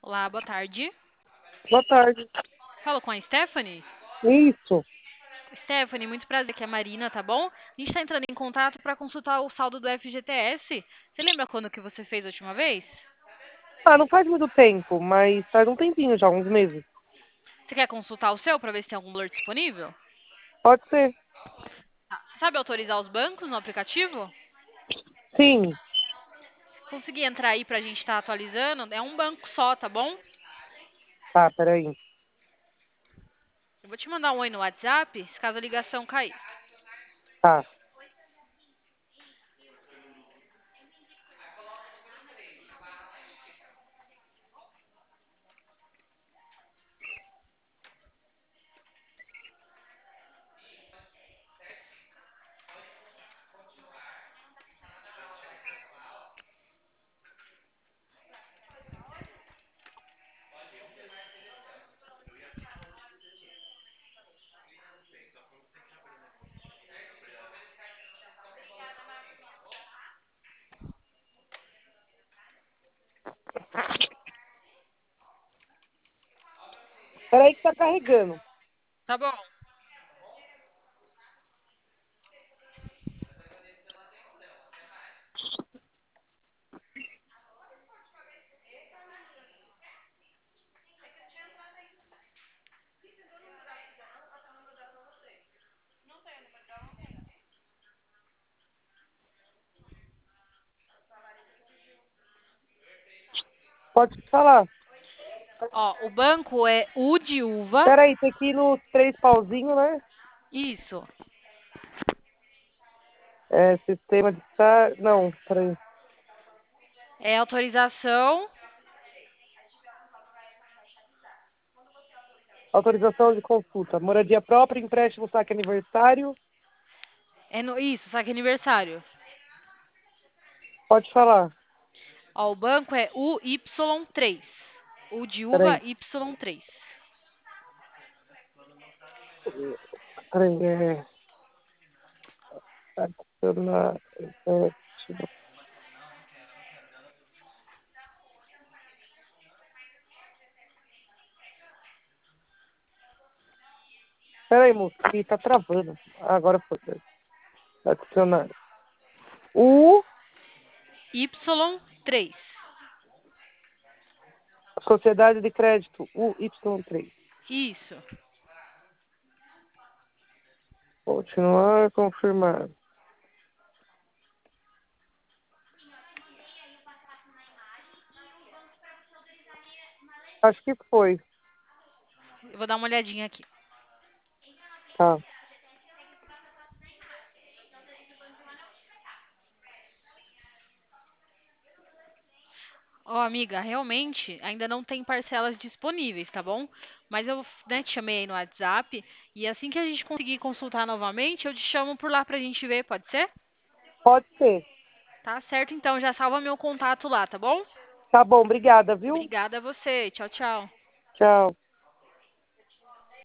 Olá, boa tarde. Boa tarde. Falo com a Stephanie? Isso. Stephanie, muito prazer, aqui é a Marina, tá bom? A gente tá entrando em contato para consultar o saldo do FGTS. Você lembra quando que você fez a última vez? Ah, não faz muito tempo, mas faz um tempinho já, uns meses. Você quer consultar o seu para ver se tem algum valor disponível? Pode ser. Você sabe autorizar os bancos no aplicativo? Sim. Consegui entrar aí pra gente estar atualizando. É um banco só, tá bom? Tá, peraí. Eu vou te mandar um oi no WhatsApp, se caso a ligação cair. Tá. Peraí que tá carregando. Tá bom. Pode falar. Ó, o banco é U de uva. Peraí, tem que ir nos três pauzinhos, né? Isso. Sistema de... Não, peraí. É autorização. Autorização de consulta. Moradia própria, empréstimo, saque aniversário. Isso, saque aniversário. Pode falar. Ó, o banco é UY3. U de uva, Peraí. Y3. Peraí, adicionar... Peraí, moço, que tá travando. Agora foi. Adicionar. O Y3. Sociedade de Crédito, UY3. Isso. Continuar, confirmar. Acho que foi. Eu vou dar uma olhadinha aqui. Tá. Ó, amiga, realmente ainda não tem parcelas disponíveis, tá bom? Mas eu, né, te chamei aí no WhatsApp e assim que a gente conseguir consultar novamente, eu te chamo por lá pra gente ver, pode ser? Pode ser. Tá certo, então já salva meu contato lá, tá bom? Tá bom, obrigada, viu? Obrigada a você. Tchau, tchau. Tchau.